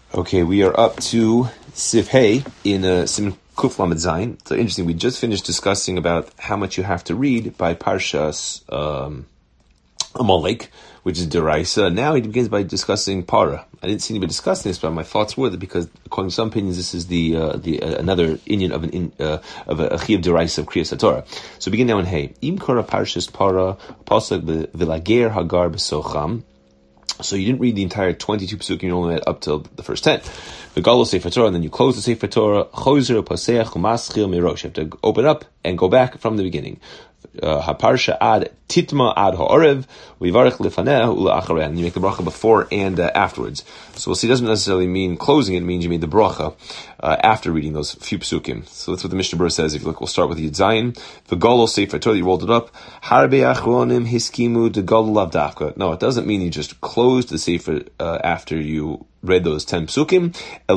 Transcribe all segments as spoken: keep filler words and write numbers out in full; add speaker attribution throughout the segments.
Speaker 1: Okay, we are up to Sif Hey in uh, Sim Kuf Lamed Zayin. So interesting, we just finished discussing about how much you have to read by Parshas um, Amalek, which is Deraisa. Now he begins by discussing Para. I didn't see anybody discussing this, but my thoughts were that because, according to some opinions, this is the uh, the uh, another Inyan of an in, uh, of a Chiyav Deraisa of Kriyas HaTorah. So begin now in Hey. Im Kora Parshas Para Pasuk V'Lager Hagar B'Socham. So you didn't read the entire twenty-two Pesukim, you only read up till the first ten. The Galo Sefer Torah, and then you close the Sefer Torah. Chozer Paseach Umaschil Mirosh. You have to open up and go back from the beginning. Haparsha ad titma ad ha'orev u'ivarech lefaneh u'la'achareh. And you make the bracha before and uh, afterwards. So we'll see. It doesn't necessarily mean closing it. It means you made the bracha uh, after reading those few Pesukim. So that's what the Mishnah Berurah says. If you look, we'll start with Yud Zayin. The Galo Sefer Torah, you rolled it up. Harbe achronim hiskimu de Galo lav dafka. No, it doesn't mean you just closed the Sefer uh, after you read those ten psukim.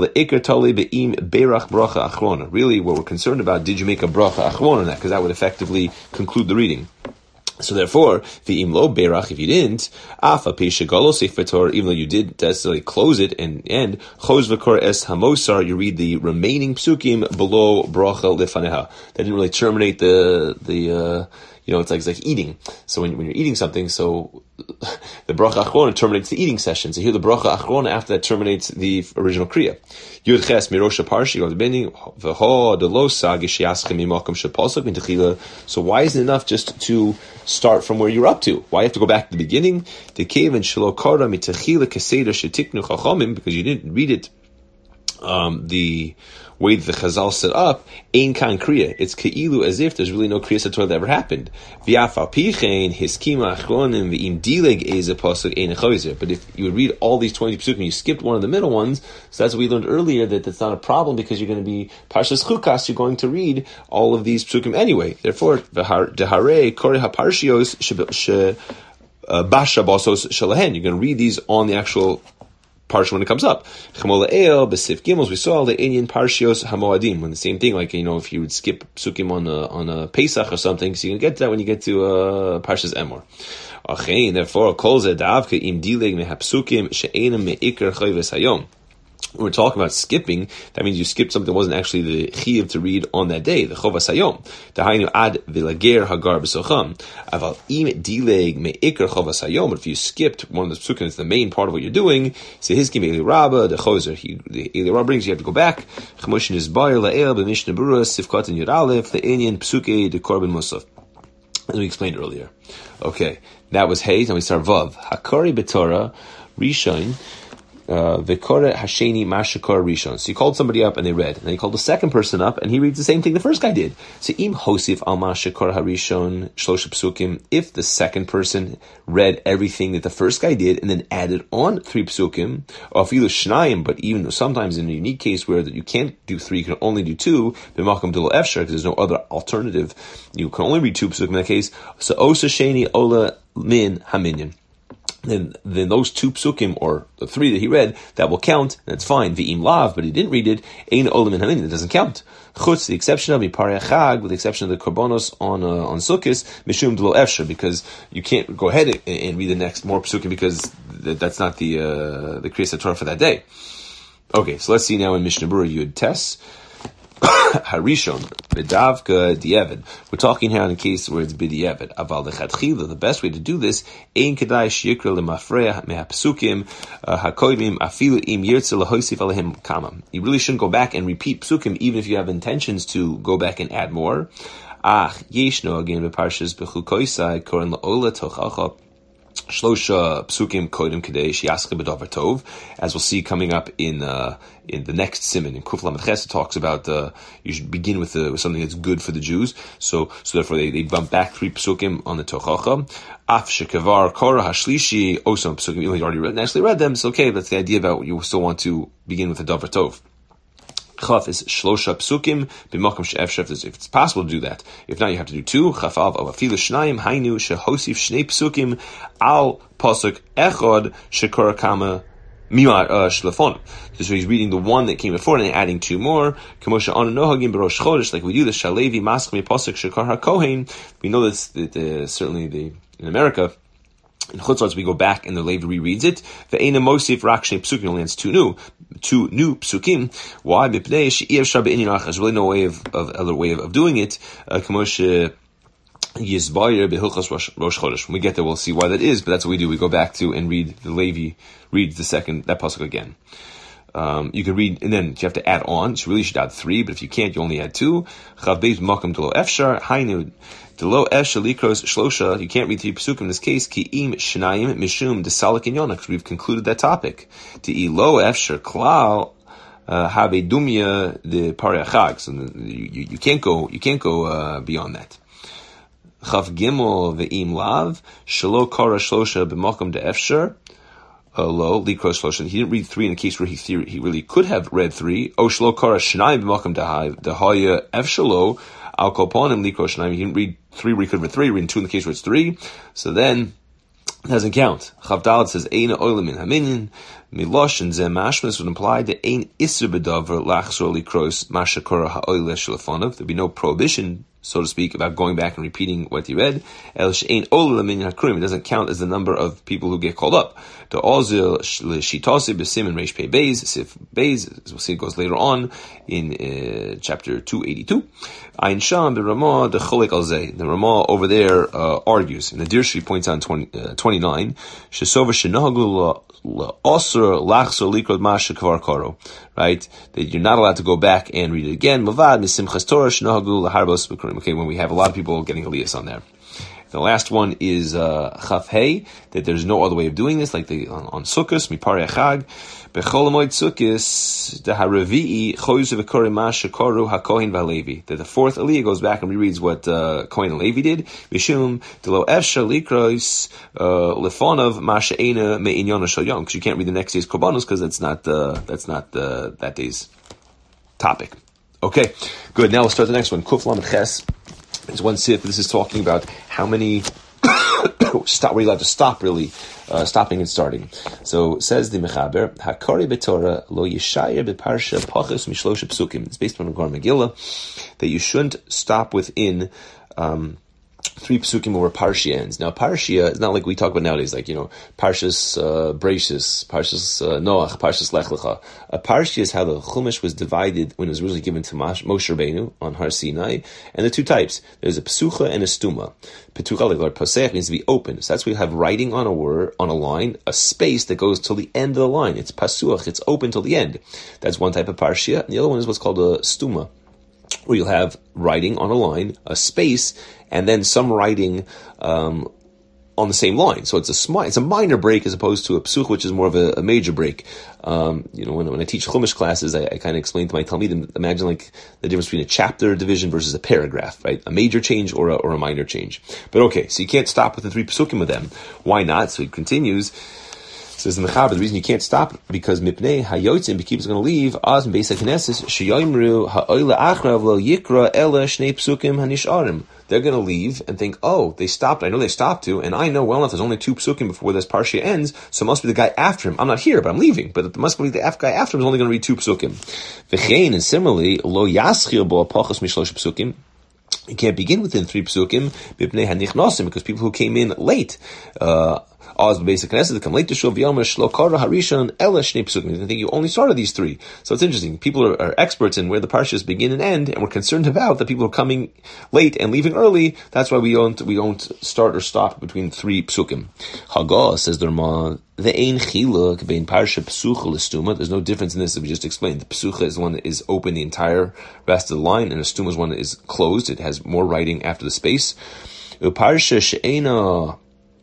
Speaker 1: Really, what we're concerned about, did you make a bracha achrona on that? Because that would effectively conclude the reading. So therefore, the imlo berach, if you didn't, afa peishagalo sefer Torah, even though you did necessarily close it and end, choz v'kor es hamosar, you read the remaining psukim below bracha lefaneha. That didn't really terminate the the. Uh, You know, it's like it's like eating. So when, when you're eating something, so the bracha achrona terminates the eating session. So here the bracha achrona after that terminates the original kriya. Yud ches mirosha parshi or the bending v'ho de lo sag sheyaschem imakom shepasuk min techila. So why isn't it enough just to start from where you're up to? Why you have to go back to the beginning? The kaven shelo kara mitechila keseder shetiknu chachamim, because you didn't read it um, the way that the Chazal set up, ein kan kriya. It's keilu, as if there's really no kriya satorah that ever happened. V'afal pichein hiskima achronim v'im dileg eze pasuk ein chozer. But if you would read all these twenty psukim and you skipped one of the middle ones, so that's what we learned earlier, that that's not a problem because you're going to be parshas chukas. You're going to read all of these psukim anyway. Therefore, v'harei kore haparshios she basha basos shalahen. You're going to read these on the actual parsha when it comes up. Chemola'el, Besif Gimels, we saw the Inyan Parshios Hamoadim, when the same thing, like, you know, if you would skip Psukim on a, on a Pesach or something, so you can get to that when you get to uh, Parshas Emor. Achein, therefore, Kol Zeh Da'avke Im Dileg Mehapsukim She'enem Me'ikar Chayves Hayom. When we're talking about skipping, that means you skipped something that wasn't actually the chiyuv to read on that day, the chovas hayom. Dahainu ad vilager hagar b'socham. Aval im dileg me'ikar chovas hayom. But if you skipped one of the psukim, it's the main part of what you're doing. So his kim eli rabba, the chozer, the eli rabba brings, you have to go back. Chmoshin is bayir la'el b'mishnah berurah sifkat and yud aleph the inyan psuke de korban musaf. As we explained earlier. Okay, that was hey. Now we start vav hakari b'torah rishon. Vekore Hasheni Mashakor Rishon. So you called somebody up and they read. And then you called the second person up and he reads the same thing the first guy did. So Im Hosif Al Mashakor Harishon Shlosh Psukim. If the second person read everything that the first guy did and then added on three Psukim, or Filu Shnayim, but even sometimes in a unique case where that you can't do three, you can only do two, B'Makam Dilo Efshar, because there's no other alternative. You can only read two Psukim in that case. So Osa Sheni Ola Min Haminyan. Then, then those two psukim, or the three that he read, that will count, and it's fine. V'im lav, but he didn't read it, ein olam in hamin, it doesn't count. Chutz, the exception of Miparei Chag, with the exception of the korbanos on, uh, on Sukkos, mishum d'lo efshar, because you can't go ahead and, and read the next more psukim, because th- that's not the, uh, the Kriyas HaTorah for that day. Okay, so let's see now in Mishnah Berurah Yud Tes. Harishon, B'davka Di'eved. We're talking here in a case where it's B'di'eved. Aval Lechatchila, the best way to do this, Ein Kedai Shikra L'mafreya Mehapsukim Hakoidim Afilu Im Yirtze L'hoisif Alehim Kama. You really shouldn't go back and repeat psukim, even if you have intentions to go back and add more. Ach, Yeshno, again, B'parshas B'chukoisai, Koren La'ola Tochacha, Shlosha psukim kodim kadei shiyaske b'davar tov, as we'll see coming up in uh, in the next siman in Kuf Lamed Ches. It talks about uh, you should begin with, uh, with something that's good for the Jews. So so therefore they, they bump back three psukim on the tochacha. Af shekavar kora hashlishi osam psukim. You already read, actually read them. So okay, that's the idea about you still want to begin with the davar tov. Chaf is shlosha psukim b'makom she'efshar, if it's possible to do that. If not, you have to do two. Chaf av afilu shnayim hainu shehosif shnei psukim al pasuk echad shekora kama mimar shlefon. So he's reading the one that came before and then adding two more. Kamosha anu nohagim b'rosh chodesh, like we do the shalevi maschmi pasuk shekar hakohen. We know this that uh, certainly the in America. In Chutzlars, we go back and the Levi rereads it. Ve'ena mosif rak shnei psukim, only it's two new, two new psukim. Why? Mipnei she'iev shar be'inyan achar. There's really no way of, of other way of, of doing it. Kamoshe yizbayir be'hilchas rosh chodesh. When we get there, we'll see why that is. But that's what we do. We go back to and read the Levi reads the second that pasuk again. Um, you can read, and then you have to add on. So you really should add three, but if you can't, you only add two. Chav beis makom delo efshar hainu delo efshar likros shlosha. You can't read three psukim in this case. Ki im shnayim mishum desalik inyona, because we've concluded that topic. Ti lo efshar klal have dumya the pariachag. So you, you, you can't go, you can't go uh, beyond that. Chav gimel ve'im lav shelo kara shlosha b'makom de efshar. Uh, low, likros shlosha. He didn't read three in a case where he theory, he really could have read three. O shlo kara shnai b'makam dahai dahaya efshalo al kolponim likros shnai. He didn't read three where he could have read three. Reading two in the case where it's three. So then it doesn't count. Chavdalad says eina oilam in haminin milosh and zeh mashmas would imply that ein isur bedavar lachzor likros mashakora ha'oile shlefonav. There'd be no prohibition, so to speak, about going back and repeating what he read. El she'ein olam in hakrim. It doesn't count as the number of people who get called up. The ozil shitasi b'sim and reish pei beis sif beis, as we'll see, it goes later on in uh, chapter two eighty-two. Ein sham b'ramah the cholek al zeh. The Ramah over there uh, argues, and the Dirshi points out in twenty, uh, twenty-nine. Shesova shenahagu la'osr lachzor likrod masha kvar karo. Right, that you're not allowed to go back and read it again. Mavad misimchas Torah shenahagu laharbos b'kurim. Okay, when we have a lot of people getting aliyas on there. The last one is uh, Chaf Hey, that there's no other way of doing this, like the on, on Sukkos, Mipari Achag, Bechol Moed Sukkos, the Haravi'i, Choyzu V'Kore Masha Koru HaKohen V'Alevi. That the fourth Aliyah goes back and rereads what uh, Kohen and Levi did. Mishum, Delo Efsha Likros, Lefonov, Masha Eina Me'inyona Shal Yom, because you can't read the next day's Korbanos, because that's not, uh, that's not uh, that day's topic. Okay, good. Now we'll start the next one. Kuf Lamed Ches. There's one sif. This is talking about how many stop. We're allowed to stop, really, uh, stopping and starting. So says the Mechaber, Hakari b'Torah lo yishayir b'parsha pachas mishlosha psukim. It's based on the Gur Megillah that you shouldn't stop within um, three psukim where Parshia ends. Now, Parshia is not like we talk about nowadays, like, you know, Parshas uh, Breishis, Parshas uh, Noach, Parshas Lech Lecha. A Parshia is how the Chumash was divided when it was originally given to Moshe Rabbeinu on Har Sinai. And the two types, there's a Psucha and a Stuma. Petucha, like Pasech, means to be open. So that's where you have writing on a word, on a line, a space that goes till the end of the line. It's Pasuach, it's open till the end. That's one type of Parshia. And the other one is what's called a Stuma, where you'll have writing on a line, a space, and then some writing um, on the same line. So it's a smi- it's a minor break as opposed to a psuch, which is more of a, a major break. Um, you know, when, when I teach Chumash classes, I, I kind of explain to my Talmidim, imagine like the difference between a chapter division versus a paragraph, right? A major change or a, or a minor change. But okay, so you can't stop with the three psukim with them. Why not? So he continues. Says the Mechaber, the reason you can't stop because mipnei hayotzim, beekeepers is going to leave. Az basic knesses sheyoimru ha'oile achrav lo yikra ela shnei psukim hanisharim. They're going to leave and think, oh, they stopped. I know they stopped to, and I know well enough there's only two psukim before this parsha ends, so it must be the guy after him. I'm not here, but I'm leaving. But it must be the guy after him is only going to read two psukim. V'chein, and similarly, lo yaschil bo pachos mishlosh psukim. You can't begin within three psukim mipnei hanichnosim, because people who came in late, uh, Oz basic knesset, come late to shul v'yomer shlo kara harishon ela shnei psukim. I think you only started these three. So it's interesting. People are, are experts in where the parshas begin and end, and we're concerned about the people who are coming late and leaving early. That's why we don't we don't start or stop between three psukim. Haggah, says the Ramah, the ein chiluk bein parsha psucha l'stuma. There's no difference in this that we just explained. The psucha is one that is open the entire rest of the line, and a stuma is one that is closed. It has more writing after the space. Parsha she'ena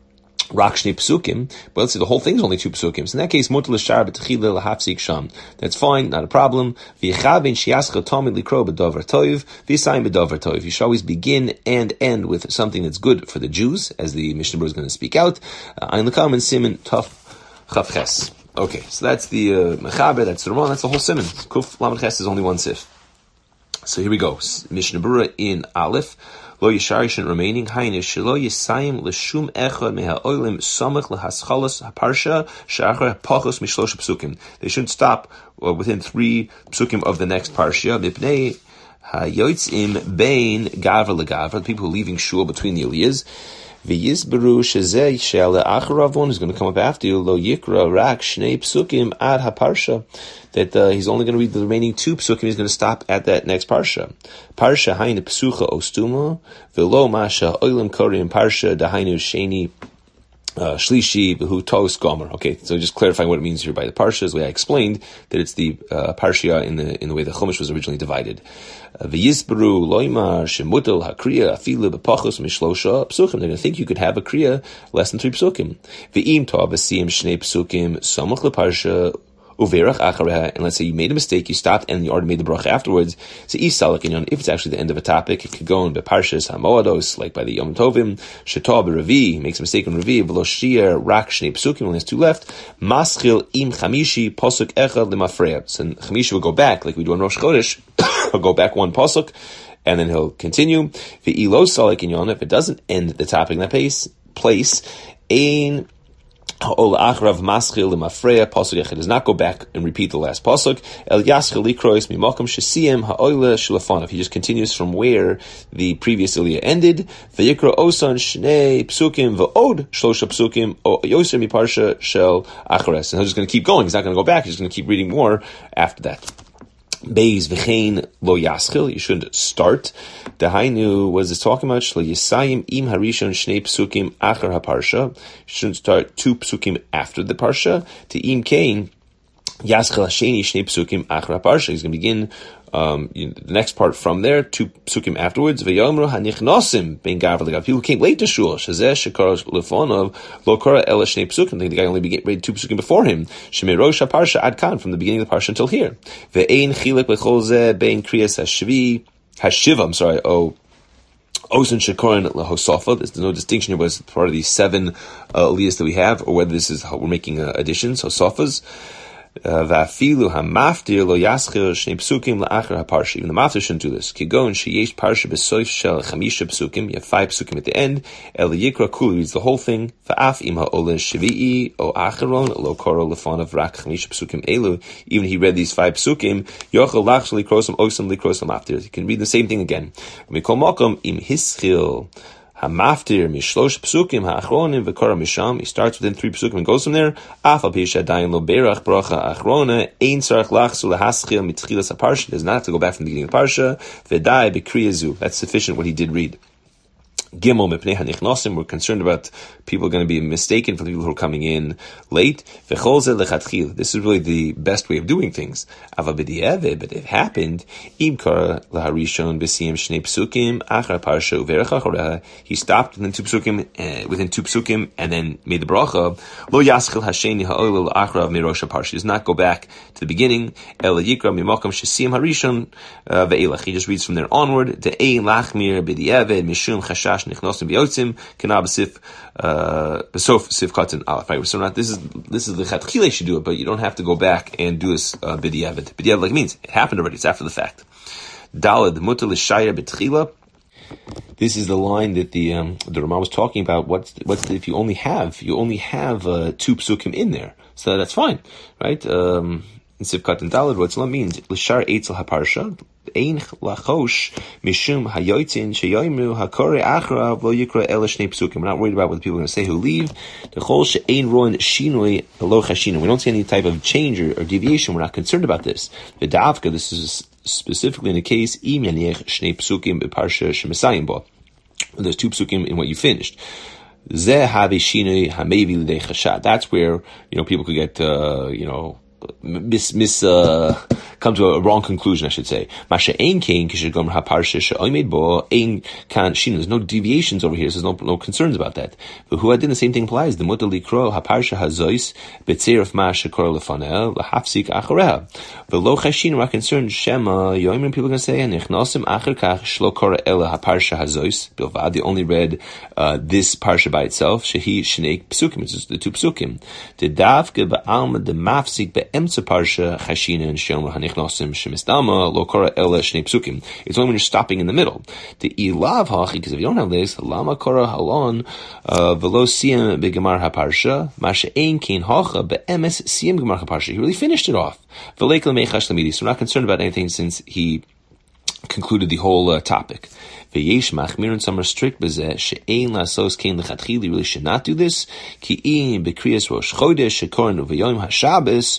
Speaker 1: rak shnei psukim, but let's say the whole thing's only two psukim. So in that case, mutar l'shar b'techila l'hafsik sham. That's fine, not a problem. V'yichavein shiascha tamid likro b'davar toiv, v'yisayim b'davar toiv. You should always begin and end with something that's good for the Jews, as the Mishnah Berurah is going to speak out. Ein l'kam and siman taf chavches. Okay, so that's the uh, Mechaber, that's the Ramah, that's the whole siman. Kuf lamed ches is only one sif. So here we go. Mishnah Berurah in Aleph. Lo yisharishin remaining hayne shelo yisayim l'shum echad meha'olim samach l'haschalos haparsha shachar pachos mishlosh psukim. They shouldn't stop uh, within three psukim of the next parsha. Mipnei hayotzim bein gavra legavra, the people who are leaving shul between the aliyahs. V'yizberu shezeh she'ale acharav, one who's going to come up after you, lo yikra rak shnei psukim ad haparsha, that uh, he's only going to read the remaining two psukim, he's going to stop at that next parsha. Parsha hainu psucha ostuma, v'lo masha oilim korim parsha dahainu sheni Uh, Shlishi, Behu, Tos, Gomer. Okay, so just clarifying what it means here by the parshas, the way I explained that it's the uh, parsha in the in the way the Chumash was originally divided. V'yisberu loymar shemutel hakriya afilu b'pachos mishlosha psukim. They're going to think you could have a kriya less than three psukim. V'im tov v'siyim shnei psukim samach leparsha. Uverach achareha, and let's say you made a mistake, you stopped, and you already made the bracha afterwards. So if it's actually the end of a topic, it could go in beparshas hamoados, like by the Yom Tovim. Shetah b'Revi, makes a mistake in Revi. V'lo shir rak shnei psukim, only has two left. Maschil im chamishi posuk echad lemafreya. So chamishi will go back, like we do on Rosh Chodesh. He'll go back one posuk, and then he'll continue. V'ilo salik in yon, if it doesn't end the topic in that place, place, ein Ha'ol achrav maschil lemafreya pasuk echad does not go back and repeat the last pasuk. El yaschil likrois mimakom shesiyim ha'oile shulafanav. He just continues from where the previous Ilya ended. V'yikra osan shnei psukim v'od shlosha psukim o yoser miparsha shel achares. And he's just going to keep going. He's not going to go back. He's just going to keep reading more after that. Beis v'chein lo yaschil. You shouldn't start. Dahainu, what is this talking about? Shlo yisayim im harishon shnei psukim achar haparsha. You shouldn't start two psukim after the parsha. To im kain yaschil hasheni shnei psukim achar haparsha. He's going to begin um, you know, the next part from there, two psukim afterwards. V'yomru hanichnosim ben gav legav. People came late to shul. Shazeh shekar lefonov lo kora ela shnei psukim. I think the guy only began, read two psukim before him. Shemei rosh haparsha ad kan, from the beginning of the parsha until here. Ve'ein chilek b'chol zeh ben kriyas hashvi. Hashiva, I'm sorry, oh, Osen Shekorin Lahosofa. There's no distinction here whether it's part of these seven uh, aliyahs that we have, or whether this is how we're making uh, additions, Hosofas. Va'afilu hamaftir lo yaschil shnei psukim la'achar haparsha. Even the maftir shouldn't do this. Kigon sheyesh parsha b'soif shel chamisha psukim. You have five psukim at the end. El yikra kulu reads the whole thing. Va'af im ha'ole shvi'i o acharon lo koro lefanav rak chamisha psukim elu. Even he read these five psukim. Yochel lachshel likrosam osam likrosam maftir. You can read the same thing again. Mikol makom im hischil Hamaftir mishlosh psukim ha'achronim v'kora misham. He starts within three psukim and goes from there. Afal pisha dayin lo berach bracha achrona ein tzarich lachsu lahaschil mitchilas haparsha. Does not have to go back from the beginning of the parsha. V'dai b'kriyazu. That's sufficient what he did read. Gimel mepnei hanichnosim. We're concerned about people going to be mistaken for the people who are coming in late. V'chol zeh lechatchil. This is really the best way of doing things. Ava b'di'eveh, but it happened. Im kara laharishon b'siyim shnei psukim achar parsha uverach achoreha. He stopped within two psukim, uh, within two psukim, and then made the bracha. Lo yaschil hasheni ha'oil achrav mirosh parsha. He does not go back to the beginning. El yikra mimakom shesiyim harishon ve'elach. He just reads from there onward. De'ein lachmir b'di'eveh mishum chashash nichnosim b'yotzim kana b'sif b'sof sif katan alaf. Right, so not this is this is the chatchila you should do it, but you don't have to go back and do this uh, b'diavad. B'diavad like means it happened already. It's after the fact. Daled mutal l'shayir b'tchila. This is the line that the um, the Rama was talking about. What's the, what's the, if you only have you only have uh, two psukim in there, so that's fine, right? Um, in Sivkat and Daled, what it means l'shar eitzel haparsha. Ein lachosh mishum hayotzin sheyoimru hakore achrav lo yikra ela shnei psukim. We're not worried about what the people are going to say who leave. The chol she'ein roin shinui lo chashinu. We don't see any type of change or, or deviation. We're not concerned about this. The davka, this is specifically in the case im yaniech shnei psukim beparsha shemesayim bo. There's two psukim in what you finished. Zeh have shinui hamevi l'dei chashad. That's where you know people could get uh, you know. Miss, miss, uh, come to a wrong conclusion, I should say. Masha ein kain kishagom haparsha she'oimed bo ein kan shinu. There's no deviations over here. So there's no no concerns about that. But who I did the same thing applies. The mutal likro haparsha hazois betzerif masha kor lefanel lahafsik achareha. But lo chashinu are concerned shema yoimrim. People are going to say nichnosim acher kach shlo kor ela haparsha hazois bilvad. They only read uh, this parsha by itself. Shehi shnei psukim. It's just the two psukim. The davke ba'alma the mafsik be Emtza parsha chashina and shomra hanichnosim shemistama lo kora ela shnei psukim. It's only when you're stopping in the middle. The ilav hachi, because if you don't have this, lama kora halon velo siyam begemar haparsha masha ein kein hacha beemes siyam gemar haparsha. He really finished it off. V'leikal meichash lamidi. So we're not concerned about anything since he concluded the whole uh, topic. V'yesh machmir, and some are strict b'zeh she'ein lasos kein lechatchili, really should not do this. Ki im bekriyas rosh chodesh shekorin uvayom hashabes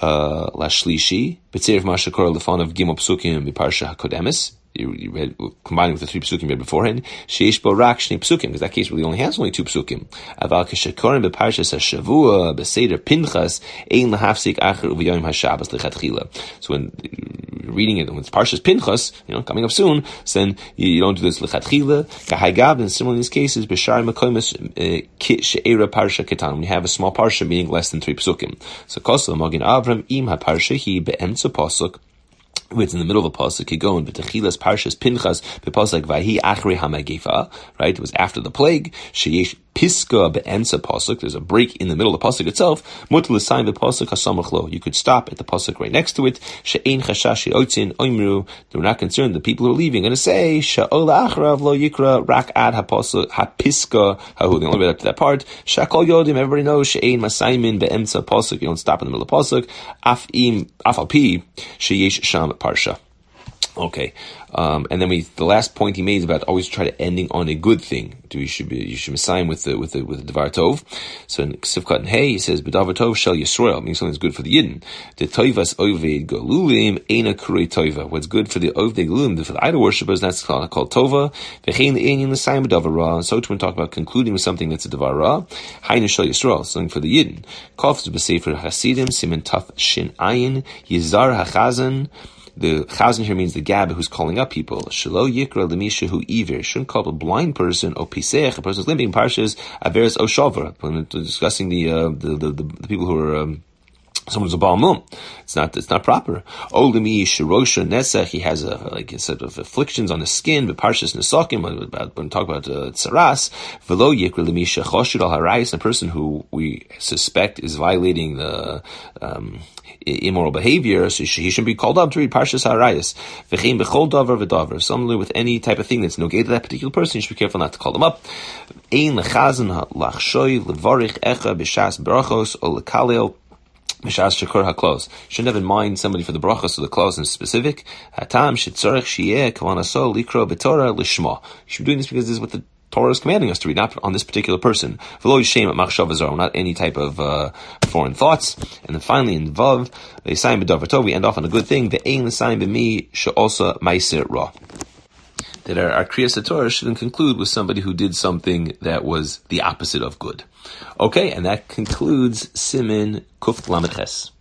Speaker 1: lashlishi b'tzirif ma shekor lefon of gimel psukim b'parsha hakodemis. You, you read, combining with the three psukim you read beforehand, sheish bo rak shnei psukim, because that case really only has only two psukim. Aval keshekorim beparshas hashavua beseder pinchas ein lahafsik acher uvayom hashabas lechatchila. So when you're reading it, when it's parshas pinchas, you know, coming up soon, so then you, you don't do this lechatchila. Kahaygab, and similar in these cases, b'shar mekoimus she'era parsha ketan, when you have a small parsha meaning less than three psukim. So kosel magin avram im haparsha hi be'emtza pasuk. It's in the middle of a pasuk. You go in b'techilas parshas pinchas b'pasuk vayhi achri hamagefa. Right, it was after the plague. Sheyesh piska be'ensa pasuk. There's a break in the middle of the pasuk itself. Mutal l'sayim b'pasuk hasamachlo. You could stop at the pasuk right next to it. She'ein chashash she'otzin oimru. They're not concerned. The people who are leaving are going to say sha'ol achrav lo yikra rak ad hapasuk hapiska hahu. They only read up to that part. Shakol yodim. Everybody knows she'ein masayim be'ensa pasuk. You don't stop in the middle of the pasuk. Af im afal pi sheyesh sham parsha. Okay, um, and then we the last point he made is about always try to ending on a good thing. Do you should be you should sign with the with the with the Devar Tov. So in Sivkat and Hey he says B'Davar Tov shel Yisrael, meaning something that's good for the Yidden. The Toivas Oved Galulim Eina Kurei Tova. What's good for the Oved Galulim, for the idol worshippers, that's called, called Tova. V'chein Einin l'Sayim B'Davar Ra. And so to when talk about concluding with something that's a Devar Ra, Hainu shel Yisrael, something for the Yidden. Kaf b'Sefer Hasidim Simen Taf Shin Ayin Yizar Hachazan. The chazan here means the gab who's calling up people. Shelo yikra lemisha hu iver. Shouldn't call a blind person or pisech, a person who's limping. Parshas averes o shavar. When discussing the, uh, the, the the the people who are um, someone who's a baal mum, it's not it's not proper. O lemi shirosha nesach. He has a like a set of afflictions on the skin. But parshas nesakim about when we talk about uh, tsaras. Velo yikra lemisha choshid al harayis. A person who we suspect is violating the um, immoral behavior, so he shouldn't be called up to read Parshas Harayis. V'chein b'chol davar v'davar. Similarly, with any type of thing that's no gate to that particular person, you should be careful not to call them up. Ein lechazan lachshoy levarich echa b'shas brachos o lekalel b'shas shekor haklos. Shouldn't have in mind somebody for the brachos or the klos in specific. Hatam shetzorech shiyeh kavanaso likro b'torah lishma. You should be doing this because this is what the Torah is commanding us to read, not on this particular person. V'lo yishem at machshav zaro, not any type of uh, foreign thoughts. And then finally in Vav, they sign b'davar tov, we end off on a good thing. Ve'ein l'sayim b'mi she'osa ma'aser ra. That our, our Kriyas Torah shouldn't conclude with somebody who did something that was the opposite of good. Okay, and that concludes Siman Kuf Lamed Ches.